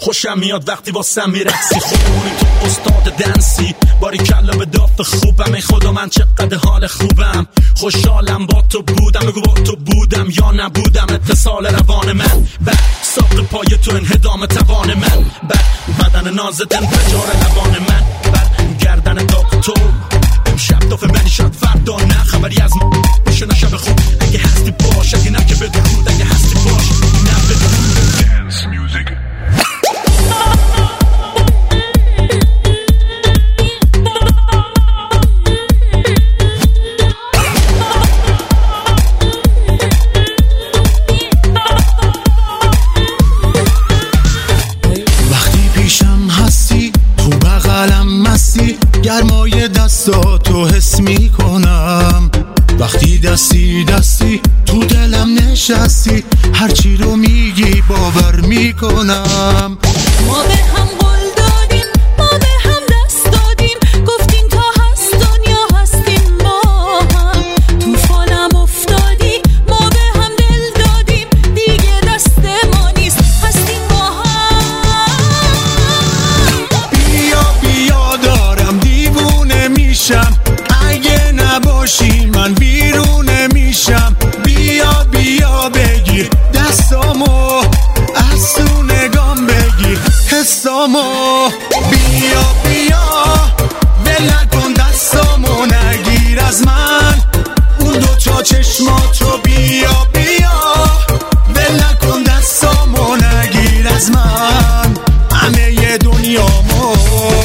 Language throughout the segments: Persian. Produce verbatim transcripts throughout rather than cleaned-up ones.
خوشم میاد وقتی واسم میرقصی، خوبونی تو استاد دنسی، باری کلا به داف خوبم. ای خدا من چقدر حال خوبم، خوشحالم با تو بودم، بگو با تو بودم یا نبودم. اتصال روان من بعد ساق پای تو انهدام توان من، بعد بدن نازت انفجار لبان من، بعد گردن داغ تو امشب دافه منی شد فردا نه. خبری از من میشه نشب خوب اگه هستی باش، اگه نه که بدرود، اگه هستی باش نه بدرود. Dance music. گرمای دستاتو حس میکنم، وقتی دستی دستی تو دلم نشستی، هرچی رو میگی باور میکنم. ما به هم قول دادیم، ما به هم دست دادیم، گفتیم تا هست دنیا هستیم ما هم. تو فالم افتادی، ما به هم دل دادیم، دیگه دست ما نیست هستیم با هم. بیا بیا دارم دیوونه میشم، اگه نباشی من بیرونه میشم. بیا بیا بگیر دستامو، از تو نگام بگیر حسامو. بیا بیا ول نکن دستامو، نگیر از من اون دو تا چشماتو. بیا بیا ول نکن دستامو، نگیر از من همه دنیامو.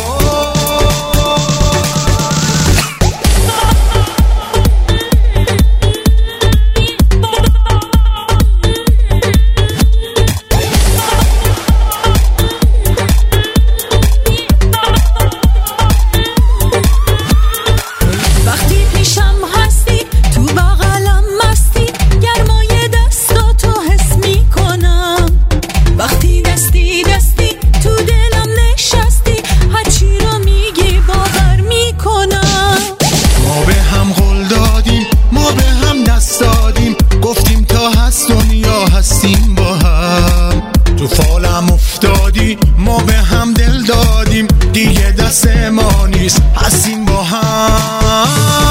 ما به هم دل دادیم، دیگه دست ما نیست هستیم با هم.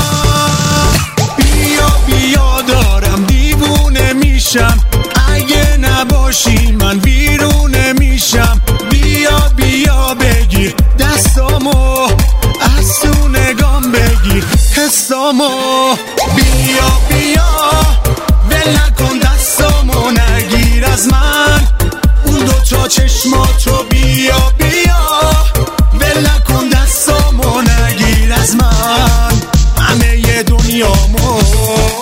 بیا بیا دارم دیوونه میشم، اگه نباشی من بیرونه میشم. بیا بیا بگیر دستامو، از تو نگام بگیر حسامو. بیا بیا ول نکن دستامو، نگیر از من اون دو تا چشماتو. بیا بیا ول نکن دستامو، نگیر از من همه دنیامو.